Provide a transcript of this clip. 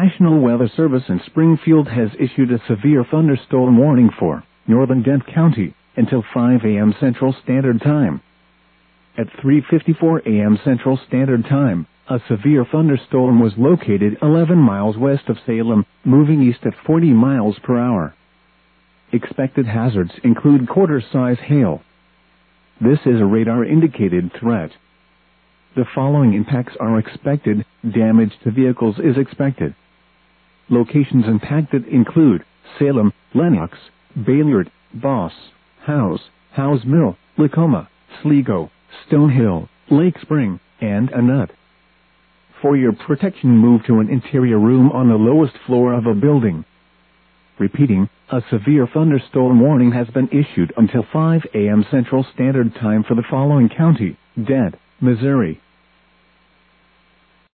National Weather Service in Springfield has issued a severe thunderstorm warning for northern Dent County until 5 a.m. Central Standard Time. At 3:54 a.m. Central Standard Time, a severe thunderstorm was located 11 miles west of Salem, moving east at 40 miles per hour. Expected hazards include quarter-size hail. This is a radar-indicated threat. The following impacts are expected. Damage to vehicles is expected. Locations impacted include Salem, Lenox, Bayard, Boss, Howes Mill, Lacoma, Sligo, Stonehill, Lake Spring, and Annette. For your protection, move to an interior room on the lowest floor of a building. Repeating, a severe thunderstorm warning has been issued until 5 a.m. Central Standard Time for the following county: Dent, Missouri,